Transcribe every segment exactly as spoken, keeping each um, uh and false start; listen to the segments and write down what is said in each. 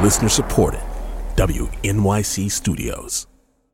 Listener supported. W N Y C Studios.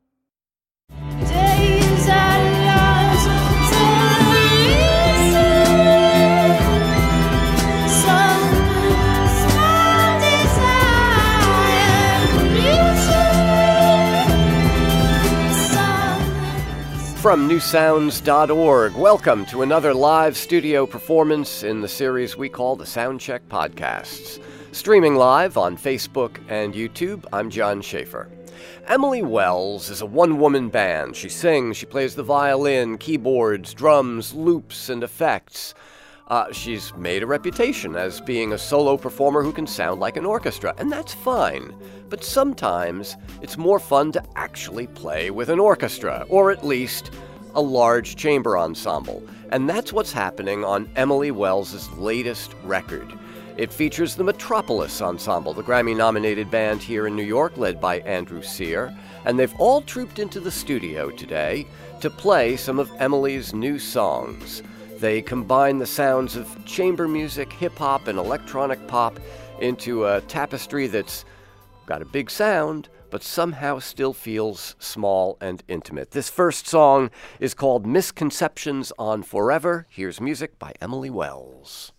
From new sounds dot org, welcome to another live studio performance in the series we call the Soundcheck Podcasts. Streaming live on Facebook and YouTube, I'm John Schaefer. Emily Wells is a one-woman band. She sings, she plays the violin, keyboards, drums, loops, and effects. Uh, she's made a reputation as being a solo performer who can sound like an orchestra, and that's fine. But sometimes it's more fun to actually play with an orchestra, or at least a large chamber ensemble. And that's what's happening on Emily Wells' latest record. It features the Metropolis Ensemble, the Grammy-nominated band here in New York, led by Andrew Sear, and they've all trooped into the studio today to play some of Emily's new songs. They combine the sounds of chamber music, hip-hop, and electronic pop into a tapestry that's got a big sound, but somehow still feels small and intimate. This first song is called Misconceptions on Forever. Here's music by Emily Wells.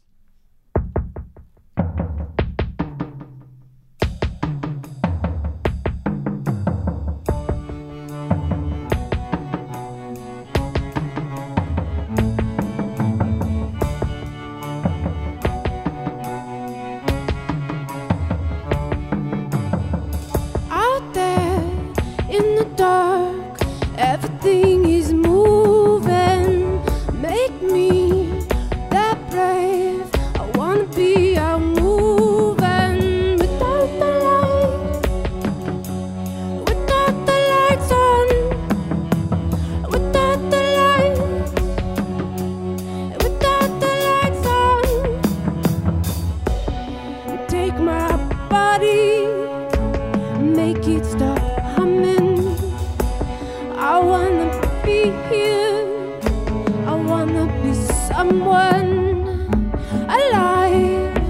Someone alive.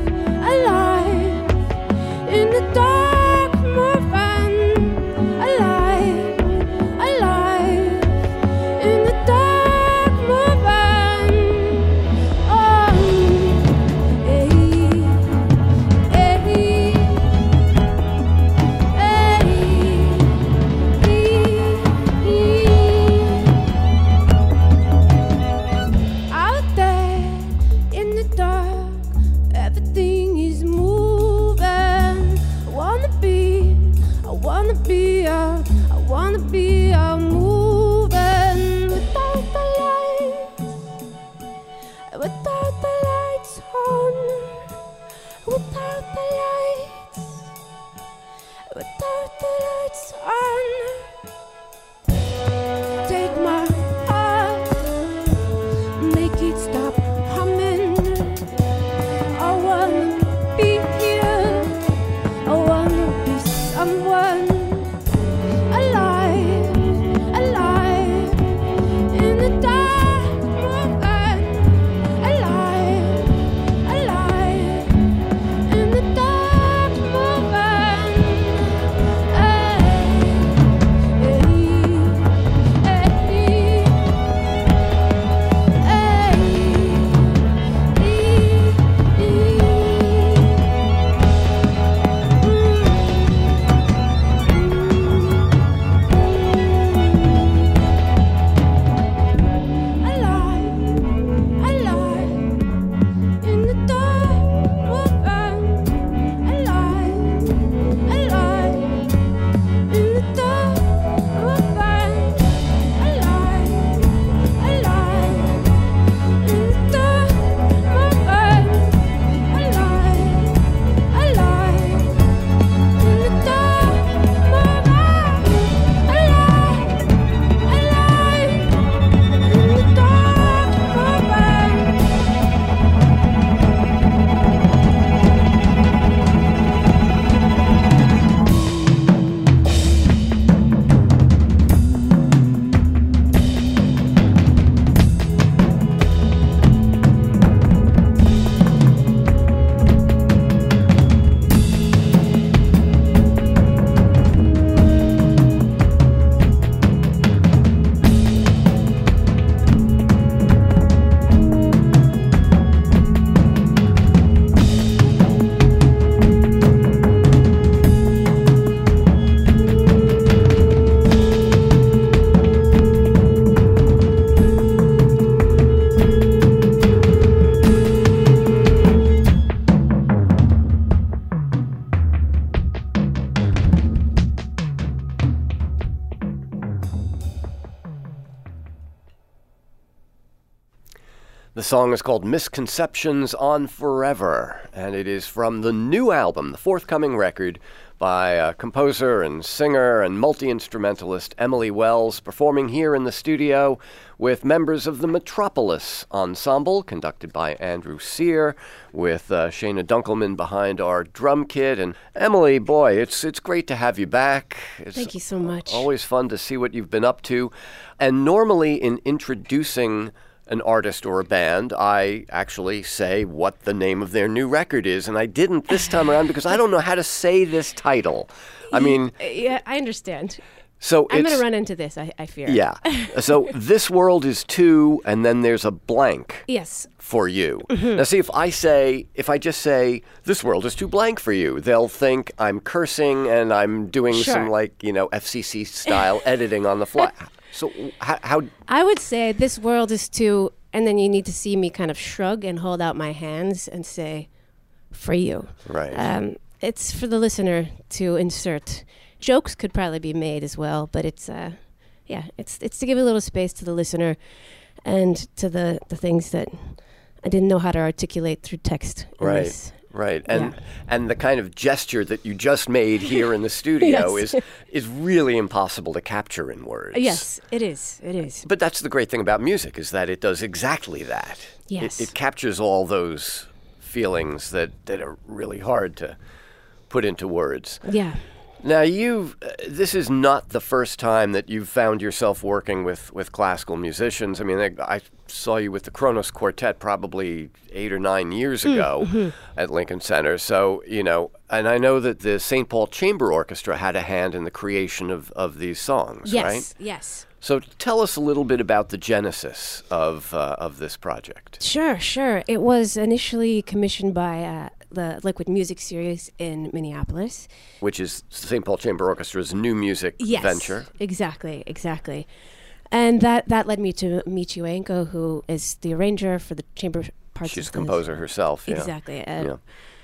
The song is called Misconceptions on Forever, and it is from the new album, the forthcoming record, by uh, composer and singer and multi-instrumentalist Emily Wells, performing here in the studio with members of the Metropolis Ensemble, conducted by Andrew Sear, with uh, Shana Dunkelman behind our drum kit. And Emily, boy, it's it's great to have you back. It's Thank you so much. Always fun to see what you've been up to. And normally in introducing an artist or a band, I actually say what the name of their new record is, and I didn't this time around because I don't know how to say this title. I mean... Yeah, I understand. So I'm it's, going to run into this, I, I fear. Yeah. So This World is Two, and then there's a blank. Yes. For you. Mm-hmm. Now see, if I say, if I just say, this world is too blank for you, they'll think I'm cursing and I'm doing Sure. some, like, you know, F C C-style editing on the fly. So how, how... I would say this world is too, and then you need to see me kind of shrug and hold out my hands and say, for you. Right. Um, it's for the listener to insert. Jokes could probably be made as well, but it's, uh, yeah, it's it's to give a little space to the listener and to the, the things that I didn't know how to articulate through text. in Right. this. Right, and Yeah. and the kind of gesture that you just made here in the studio Yes. is is really impossible to capture in words. Yes, it is. It is. But that's the great thing about music, is that it does exactly that. Yes. It, it captures all those feelings that, that are really hard to put into words. Yeah. Now, you've, uh, this is not the first time that you've found yourself working with, with classical musicians. I mean, I, I saw you with the Kronos Quartet probably eight or nine years ago mm-hmm. at Lincoln Center. So, you know, and I know that the Saint Paul Chamber Orchestra had a hand in the creation of, of these songs, Yes. right? Yes. So tell us a little bit about the genesis of uh, of this project. Sure, sure. It was initially commissioned by uh, the Liquid Music Series in Minneapolis. Which is Saint Paul Chamber Orchestra's new music Yes, venture. Exactly, exactly. And that, that led me to Michi Uenko, who is the arranger for the chamber parts. She's a of the- composer herself. Yeah. Exactly. Uh, Yeah.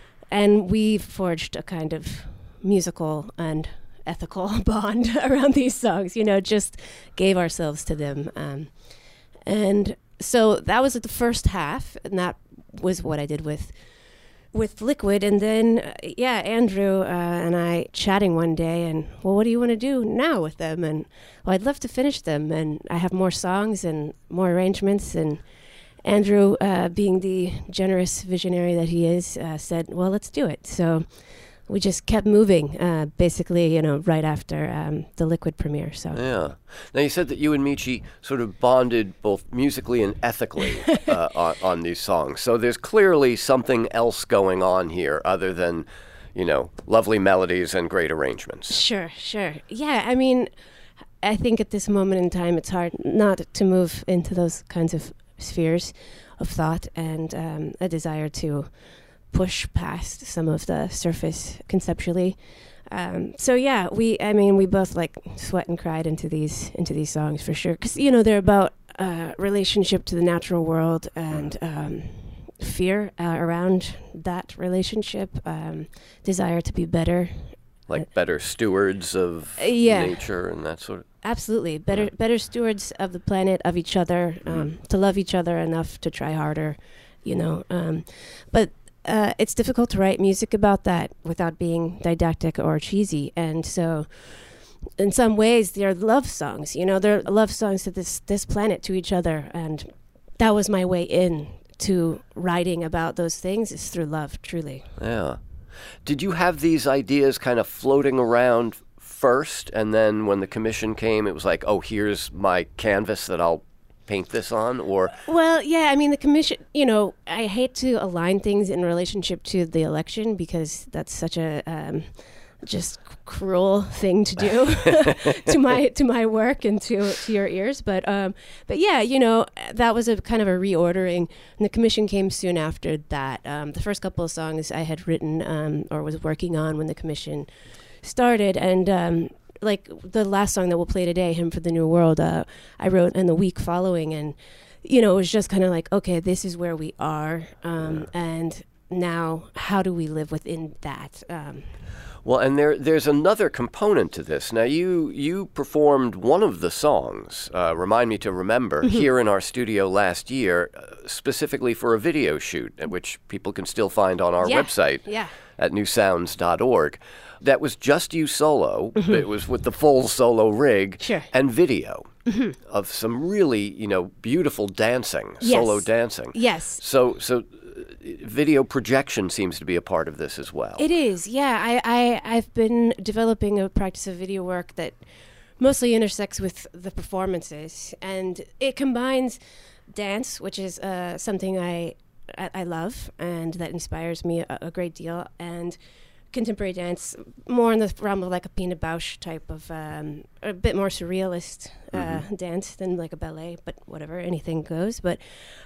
And we forged a kind of musical and ethical bond around these songs, you know, just gave ourselves to them. Um, and so that was the first half, and that was what I did with with Liquid. And then, uh, yeah, Andrew uh, and I chatting one day, and, well, what do you want to do now with them? And, well, I'd love to finish them, and I have more songs and more arrangements. And Andrew, uh, being the generous visionary that he is, uh, said, well, let's do it. So we just kept moving, uh, basically, you know, right after um, the Liquid premiere. So Yeah. Now, you said that you and Michi sort of bonded both musically and ethically uh, on, on these songs. So there's clearly something else going on here other than, you know, lovely melodies and great arrangements. Sure, sure. Yeah, I mean, I think at this moment in time, it's hard not to move into those kinds of spheres of thought and um, a desire to push past some of the surface conceptually. Um, so yeah, we, I mean, we both like sweat and cried into these, into these songs for sure. Cause you know, they're about uh, relationship to the natural world and um, fear uh, around that relationship, um, desire to be better. Like better stewards of Uh, yeah. nature and that sort of... Absolutely. Better Yeah. better stewards of the planet, of each other, um, Mhm. to love each other enough to try harder, you know. Um, but uh, it's difficult to write music about that without being didactic or cheesy. And so in some ways, they're love songs, you know. They're love songs to this, this planet, to each other. And that was my way in to writing about those things, is through love, truly. Yeah. Did you have these ideas kind of floating around first, and then when the commission came, it was like, oh, here's my canvas that I'll paint this on? Or Well, yeah, I mean, the commission, you know, I hate to align things in relationship to the election because that's such a um, just cruel thing to do to my to my work and to to your ears. But um, but yeah, you know, that was a kind of a reordering, and the commission came soon after that. Um, the first couple of songs I had written um, or was working on when the commission started, and um, like the last song that we'll play today, Hymn for the New World, uh, I wrote in the week following, and you know, it was just kind of like, okay, this is where we are, um, Yeah. and now how do we live within that? Um, Well, and there there's another component to this. Now, you you performed one of the songs, uh, Remind Me to Remember, here in our studio last year, uh, specifically for a video shoot, uh, which people can still find on our Yeah, website yeah. at new sounds dot org. That was just you solo. It was with the full solo rig Sure. and video of some really, you know, beautiful dancing, solo Yes. dancing. Yes. So, so uh, video projection seems to be a part of this as well. It is, yeah. I, I, I've been developing a practice of video work that mostly intersects with the performances. And it combines dance, which is uh, something I, I I love and that inspires me a, a great deal, and contemporary dance, more in the realm of like a Pina Bausch type of, um, a bit more surrealist uh, Mm-hmm. dance than like a ballet, but whatever, anything goes. But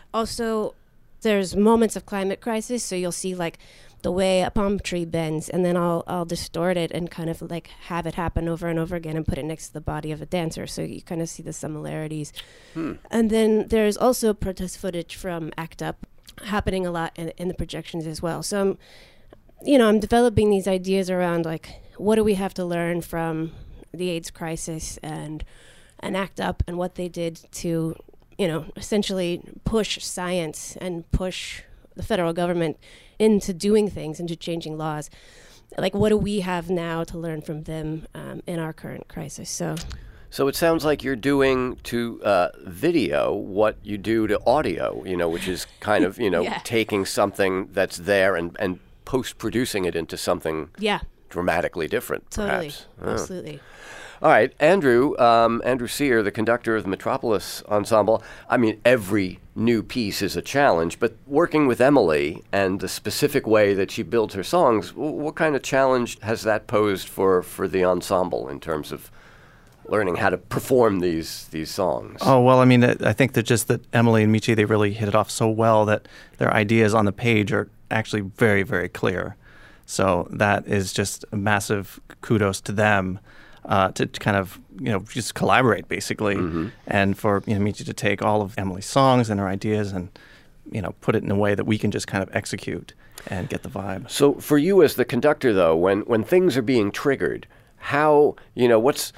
also there's moments of climate crisis, so you'll see like the way a palm tree bends, and then I'll I'll distort it and kind of like have it happen over and over again and put it next to the body of a dancer, so you kind of see the similarities. Hmm. And then there's also protest footage from ACT UP happening a lot in, in the projections as well. So I'm, you know, I'm developing these ideas around like what do we have to learn from the AIDS crisis and and ACT UP and what they did to, you know, essentially push science and push the federal government into doing things, into changing laws. Like, what do we have now to learn from them um, in our current crisis? So, So it sounds like you're doing to uh, video what you do to audio, you know, which is kind of, you know, Yeah. taking something that's there and, and post-producing it into something yeah, dramatically different, totally, perhaps. Oh. absolutely. All right, Andrew, um, Andrew Sear, the conductor of the Metropolis Ensemble. I mean, every new piece is a challenge, but working with Emily and the specific way that she builds her songs, w- what kind of challenge has that posed for, for the ensemble in terms of learning how to perform these these songs? Oh, well, I mean, I think that just that Emily and Michi, they really hit it off so well that their ideas on the page are actually very, very clear. So that is just a massive kudos to them. Uh, to, to kind of, you know, just collaborate, basically, Mm-hmm. and for, you know, Michi to take all of Emily's songs and her ideas and, you know, put it in a way that we can just kind of execute and get the vibe. So for you as the conductor, though, when, when things are being triggered, how, you know, what's...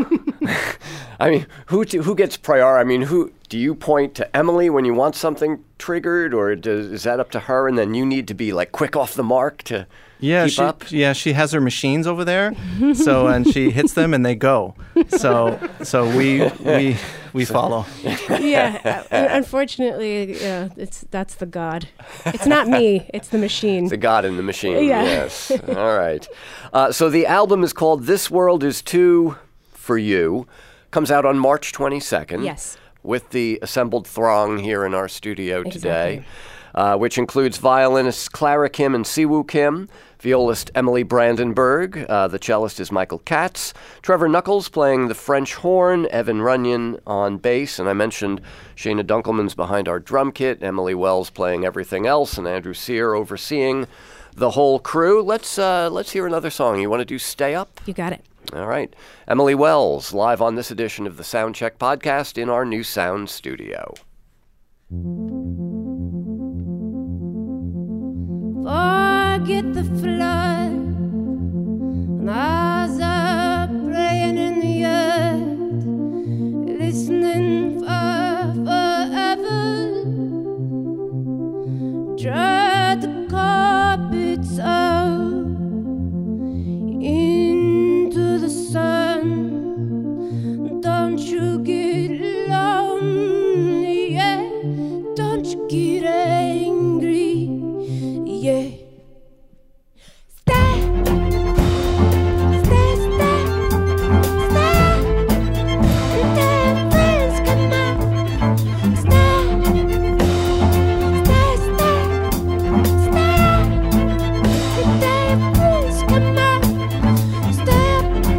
I mean, who to, who gets prior? I mean, who do you point to Emily when you want something triggered, or does, is that up to her, and then you need to be, like, quick off the mark to... Yeah, Keep she, up? yeah, she has her machines over there, so and she hits them and they go. So, so we we we follow. Yeah, uh, unfortunately, yeah, it's that's the god. It's not me. It's the machine. The God in the Machine, Yeah. yes. All right. Uh, so the album is called This World Is Too For You. Comes out on March twenty-second. Yes. With the assembled throng here in our studio today, Exactly. uh, which includes violinists Clara Kim and Siwoo Kim, violist Emily Brandenburg, uh, the cellist is Michael Katz, Trevor Knuckles playing the French horn, Evan Runyon on bass, and I mentioned Shayna Dunkelman's behind our drum kit, Emily Wells playing everything else, and Andrew Sear overseeing the whole crew. Let's uh, let's hear another song. You want to do Stay Up? You got it. All right. Emily Wells, live on this edition of the Soundcheck podcast in our New Sound studio. Forget the flood, and eyes are praying in the earth, listening for forever. Dread the carpets out into the sun. Don't you get lonely, yeah. Don't you get angry, yeah. Stay, stay, stay, stay. Until your friends come out. Stay, stay, stay, stay. Until your friends come out. Stay,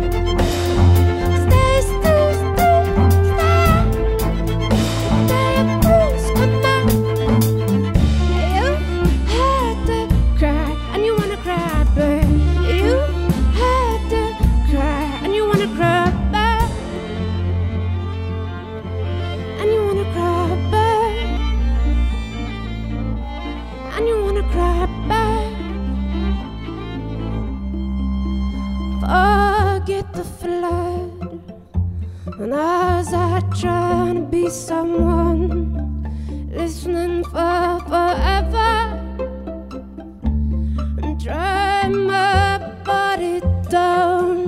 stay, stay, stay, stay. Until your friends come out. You heard the cry back. Forget the flood. And as I try to be someone, listening for forever, and dry my body down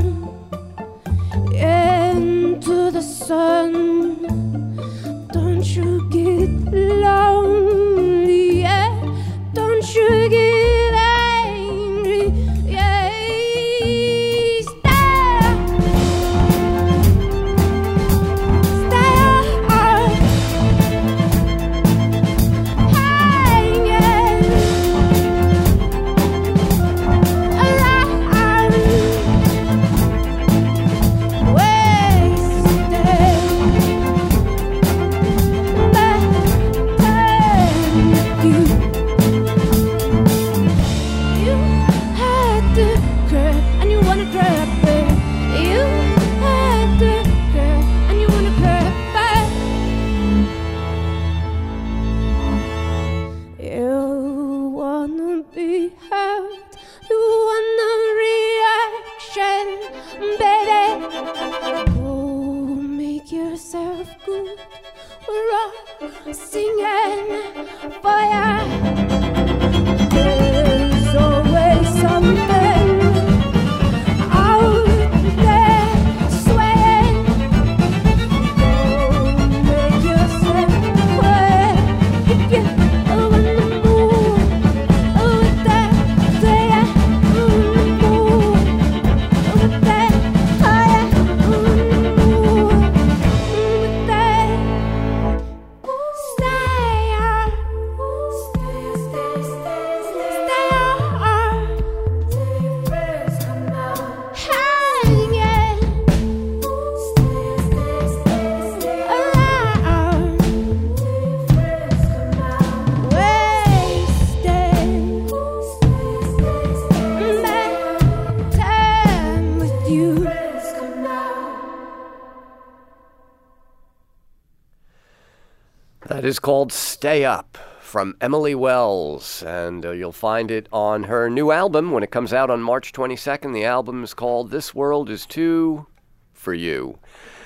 into the sun. Don't you get lonely, yeah? Don't you get angry, yeah? That is called Stay Up from Emily Wells, and uh, you'll find it on her new album when it comes out on March twenty-second. The album is called This World Is Too For You.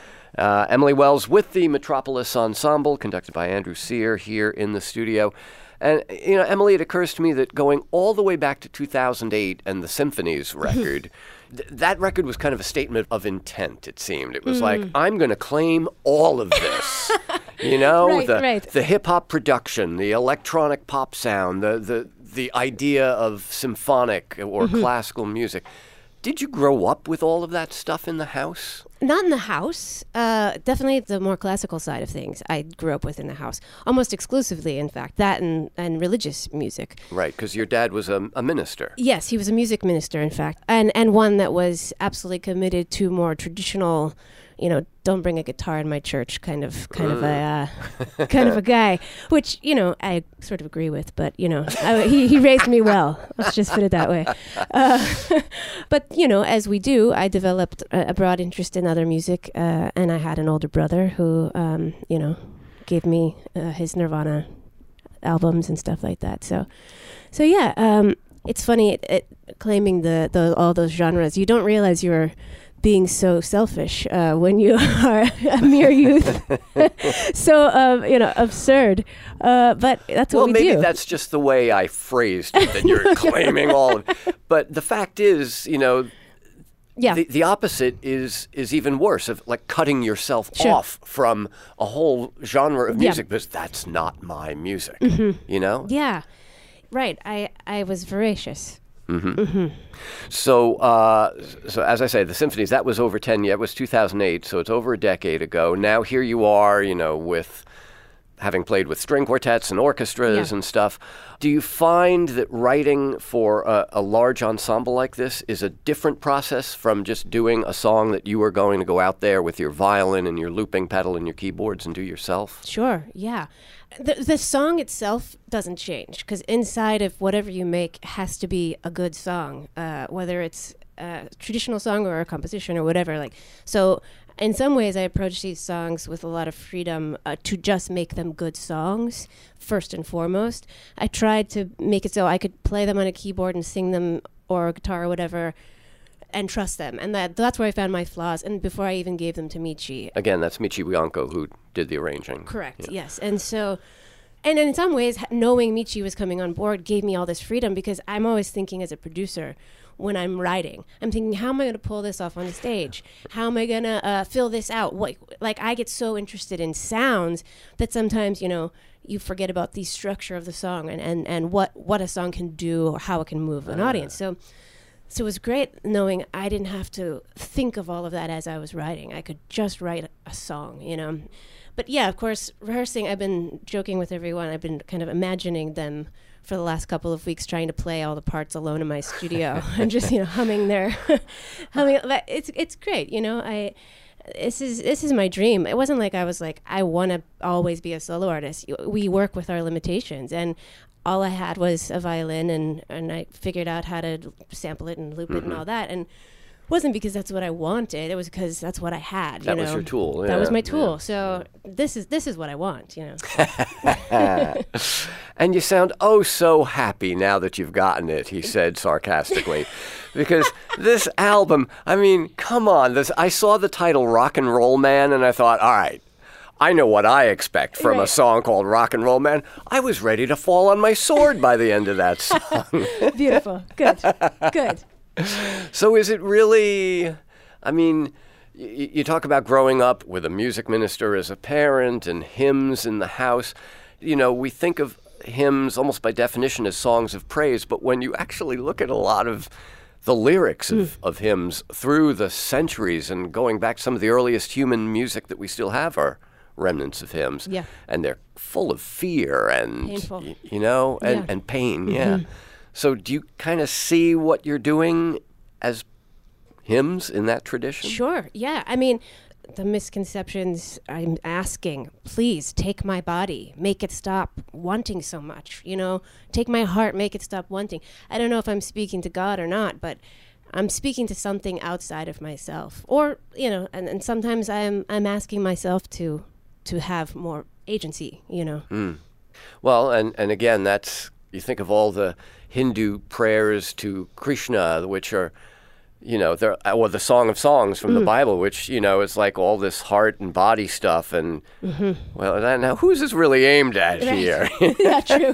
Uh, Emily Wells with the Metropolis Ensemble, conducted by Andrew Sear here in the studio. And, you know, Emily, it occurs to me that going all the way back to two thousand eight and the Symphonies record, th- that record was kind of a statement of intent, it seemed. It was mm. like, I'm going to claim all of this. You know, right, the, right. the hip-hop production, the electronic pop sound, the, the, the idea of symphonic or mm-hmm. classical music. Did you grow up with all of that stuff in the house? Not in the house. Uh, definitely the more classical side of things I grew up with in the house. Almost exclusively, in fact. That and, and religious music. Right, because your dad was a, a minister. Yes, he was a music minister, in fact. And, and one that was absolutely committed to more traditional, you know, don't bring a guitar in my church kind of kind mm. of a uh, kind of a guy, which, you know, I sort of agree with, but, you know, I, he, he raised me well. Let's just put it that way. Uh, but, you know, as we do, I developed a, a broad interest in other music, uh, and I had an older brother who, um, you know, gave me uh, his Nirvana albums and stuff like that. So, so yeah, um, it's funny it, it, claiming the, the all those genres. You don't realize you're being so selfish uh, when you are a mere youth. so, um, you know, absurd. Uh, but that's what well, we do. Well, maybe do. that's just the way I phrased it, that you're claiming all of it. But the fact is, you know, yeah. the, the opposite is is even worse, of like cutting yourself sure. off from a whole genre of music, yeah. because that's not my music, mm-hmm. you know? Yeah, right. I, I was voracious. Mm-hmm. Mm-hmm. So, uh, so as I say, the Symphonies, that was over ten years. It was two thousand eight, so it's over a decade ago. Now here you are, you know, with having played with string quartets and orchestras yeah. and stuff. Do you find that writing for a, a large ensemble like this is a different process from just doing a song that you are going to go out there with your violin and your looping pedal and your keyboards and do yourself? Sure, yeah. The the song itself doesn't change, because inside of whatever you make has to be a good song, uh, whether it's a traditional song or a composition or whatever. Like, so in some ways, I approach these songs with a lot of freedom uh, to just make them good songs, first and foremost. I tried to make it so I could play them on a keyboard and sing them, or a guitar or whatever, and trust them. And that that's where I found my flaws, and before I even gave them to Michi. Again, that's Michi Bianco who did the arranging. Correct, Yeah. yes. And so, and in some ways, knowing Michi was coming on board gave me all this freedom, because I'm always thinking as a producer, when I'm writing, I'm thinking, how am I going to pull this off on the stage? How am I going to uh, fill this out? What, like, I get so interested in sounds that sometimes, you know, you forget about the structure of the song and, and, and what, what a song can do or how it can move an uh. audience. So so it was great knowing I didn't have to think of all of that as I was writing. I could just write a song, you know. But yeah, of course, rehearsing, I've been joking with everyone. I've been kind of imagining them for the last couple of weeks, trying to play all the parts alone in my studio and just, you know, humming there. humming. But it's it's great, you know. I this is this is my dream. It wasn't like I was like, I want to always be a solo artist. We work with our limitations, and all I had was a violin, and, and I figured out how to sample it and loop mm-hmm. it and all that. And it wasn't because that's what I wanted. It was because that's what I had. That you know? was your tool. Yeah, that was my tool. Yeah. So this is this is what I want, you know. And you sound oh so happy now that you've gotten it, he said sarcastically. Because this album, I mean, come on. This I saw the title Rock and Roll Man, and I thought, all right, I know what I expect from right. a song called Rock and Roll Man. I was ready to fall on my sword by the end of that song. Beautiful. Good. Good. So is it really, I mean, y- you talk about growing up with a music minister as a parent and hymns in the house. You know, we think of hymns almost by definition as songs of praise, but when you actually look at a lot of the lyrics of, mm. of hymns through the centuries and going back, some of the earliest human music that we still have are remnants of hymns. Yeah. And they're full of fear and, Painful. y- you know, and, yeah. and pain, mm-hmm. yeah. So do you kind of see what you're doing as hymns in that tradition? Sure, yeah. I mean, the misconceptions, I'm asking, please take my body, make it stop wanting so much, you know, take my heart, make it stop wanting. I don't know if I'm speaking to God or not, but I'm speaking to something outside of myself. Or, you know, and, and sometimes I'm I'm asking myself to to have more agency, you know. Mm. Well, and, and again, that's, you think of all the Hindu prayers to Krishna, which are, you know, they're, or the Song of Songs from mm. the Bible, which, you know, is like all this heart and body stuff. And, mm-hmm. well, that, now who's this really aimed at right. here? Yeah, true.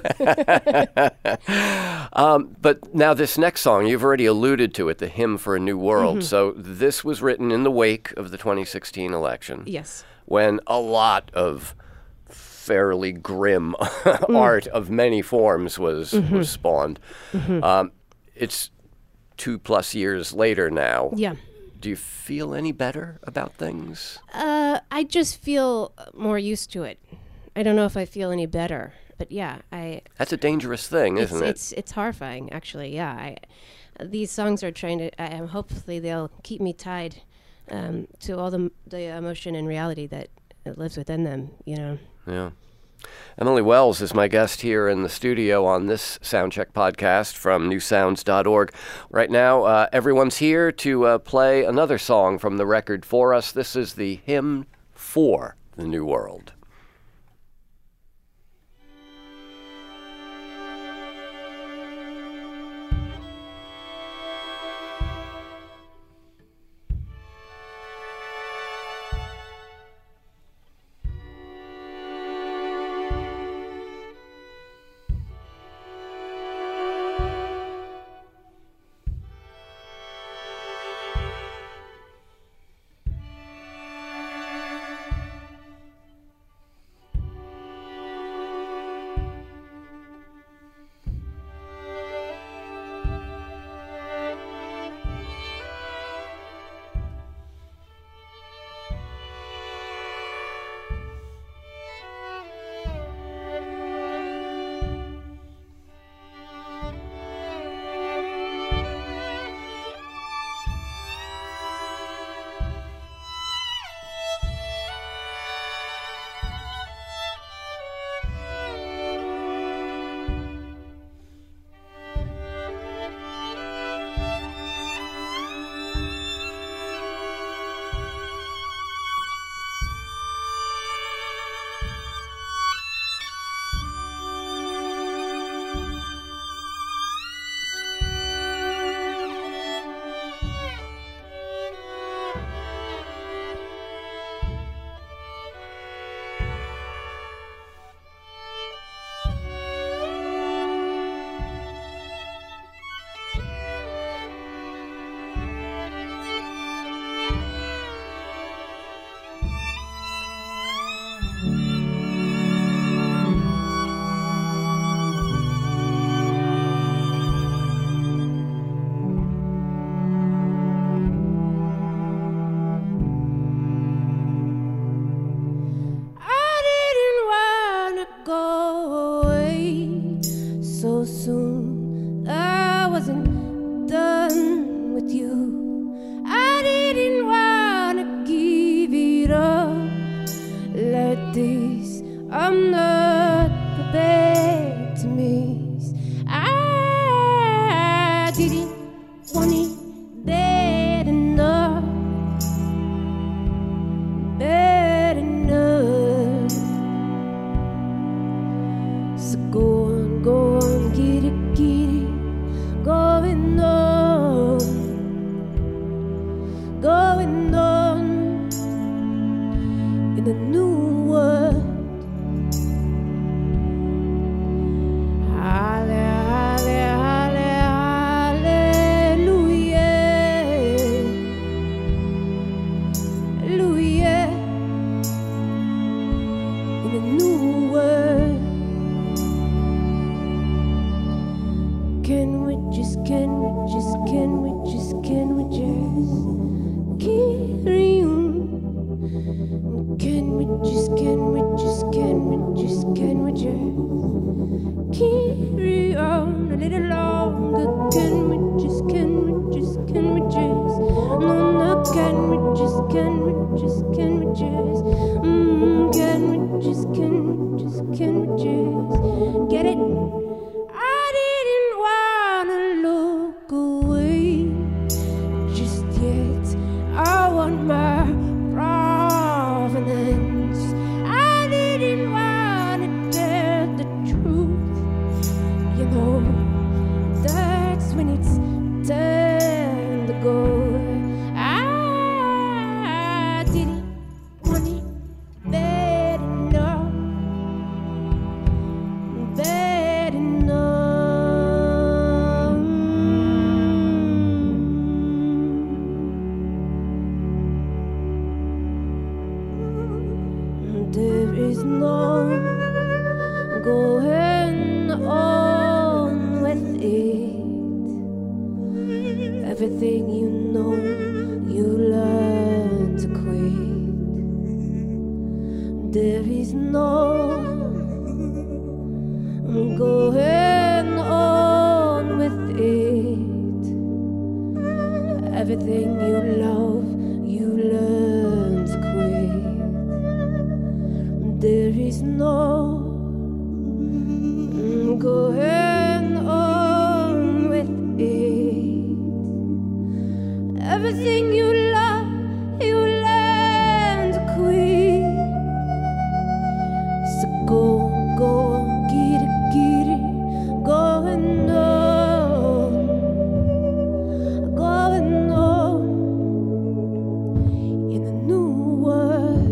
um, but now this next song, you've already alluded to it, the Hymn for a New World. Mm-hmm. So this was written in the wake of the twenty sixteen election. Yes. When a lot of fairly grim mm. art of many forms was, mm-hmm. was spawned. Mm-hmm. Um, it's two plus years later now. Yeah. Do you feel any better about things? Uh, I just feel more used to it. I don't know if I feel any better, but yeah, I. That's a dangerous thing, isn't it's, it? It's it's horrifying, actually. Yeah, I, these songs are trying to. I, um, hopefully, they'll keep me tied um, to all the the emotion and reality that lives within them. You know. Yeah. Emily Wells is my guest here in the studio on this Soundcheck podcast from new sounds dot org. Right now, uh, everyone's here to uh, play another song from the record for us. This is the Hymn for the New World. I'm not prepared to miss. I didn't want it bad enough, bad enough. So go on, go on, get it, get it, going on, going on in a new world. Everything you know, you learn to quit. There is no going on with it. Everything you love, you learn to quit. There is no going on with it. Everything you love, you learn to quit. So go, go, get it, get it, going on, going on in a new world.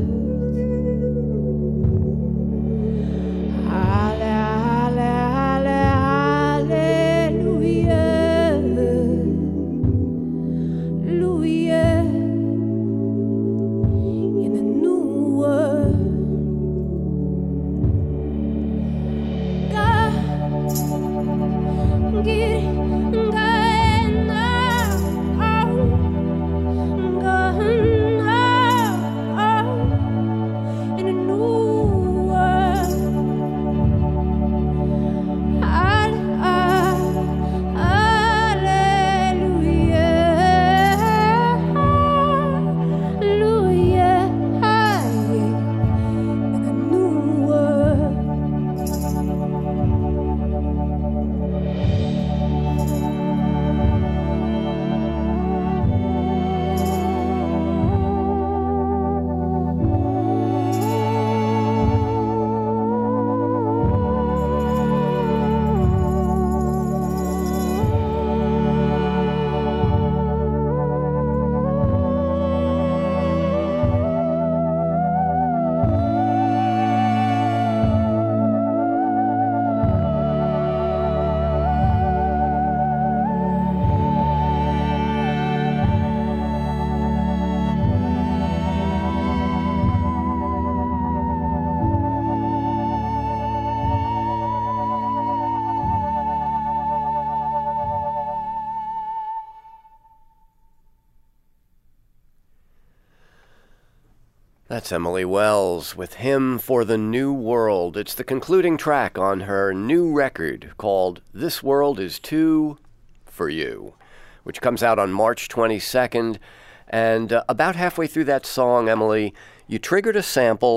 That's Emily Wells with Hymn for the New World. It's the concluding track on her new record called This World Is Too For You, which comes out on March twenty-second. And uh, about halfway through that song, Emily, you triggered a sample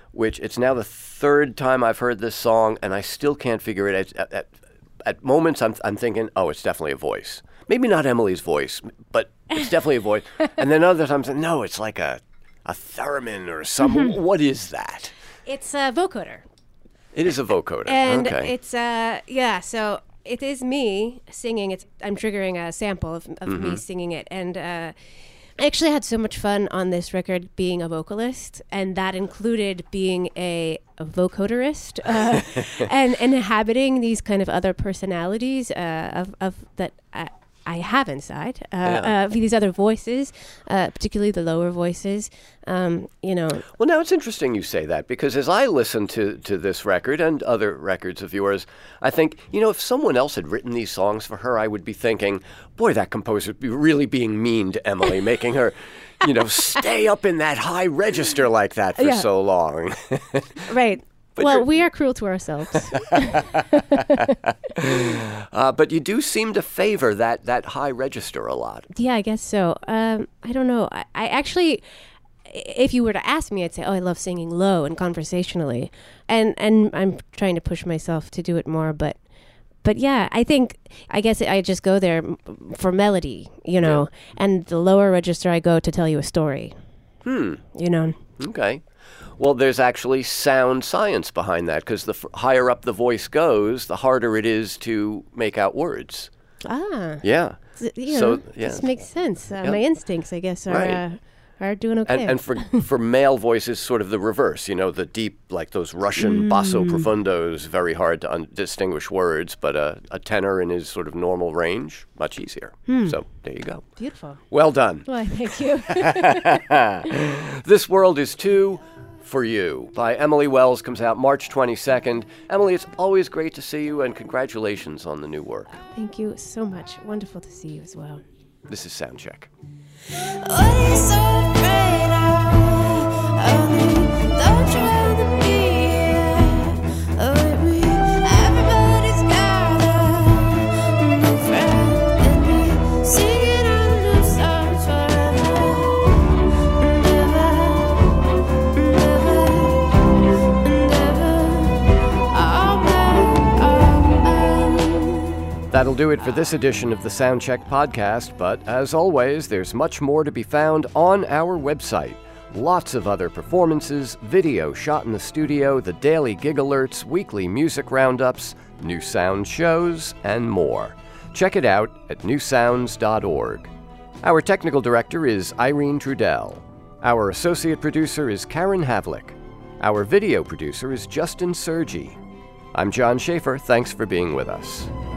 which it's now the third time I've heard this song, and I still can't figure it out. At, at, at moments, I'm, I'm thinking, oh, it's definitely a voice. Maybe not Emily's voice, but it's definitely a voice. And then other times, no, it's like a, a theremin or something. What is that? It's a vocoder. It is a vocoder. And okay. it's, uh, yeah, so it is me singing. It's I'm triggering a sample of, of mm-hmm. me singing it. And uh, I actually had so much fun on this record being a vocalist, and that included being a, a vocoderist uh, and, and inhabiting these kind of other personalities uh, of, of that I, I have inside, uh, yeah. uh, these other voices, uh, particularly the lower voices, um, you know. Well, now it's interesting you say that, because as I listen to, to this record and other records of yours, I think, you know, if someone else had written these songs for her, I would be thinking, boy, that composer would be really being mean to Emily, making her, you know, stay up in that high register like that for yeah. so long. Right. But well, we are cruel to ourselves. uh, but you do seem to favor that, that high register a lot. Yeah, I guess so. Um, I don't know. I, I actually, if you were to ask me, I'd say, oh, I love singing low and conversationally. And and I'm trying to push myself to do it more. But, but yeah, I think, I guess I just go there for melody, you know. Yeah. And the lower register, I go to tell you a story. Hmm. You know. Okay. Well, there's actually sound science behind that, because the f- higher up the voice goes, the harder it is to make out words. Ah. Yeah. You so, know, yeah. This makes sense. Uh, yeah. My instincts, I guess, are right. uh, are doing okay. And, and for for male voices, sort of the reverse. You know, the deep, like those Russian mm. basso profundos, very hard to un- distinguish words, but a, a tenor in his sort of normal range, much easier. Hmm. So there you go. Beautiful. Well done. Well, thank you. This World Is Too For You by Emily Wells comes out March twenty-second. Emily, it's always great to see you, and congratulations on the new work. Thank you so much. Wonderful to see you as well. This is Soundcheck. What are you so afraid of? Only don't you rather be here with me? Everybody's gathered, no friend, and we singing all the new songs forever, never, never, never. Oh man, oh man. That'll do it for this edition of the Soundcheck podcast, but as always, there's much more to be found on our website. Lots of other performances, video shot in the studio, the daily gig alerts, weekly music roundups, new sound shows, and more. Check it out at new sounds dot org. Our technical director is Irene Trudell. Our associate producer is Karen Havlick. Our video producer is Justin Sergi. I'm John Schaefer. Thanks for being with us.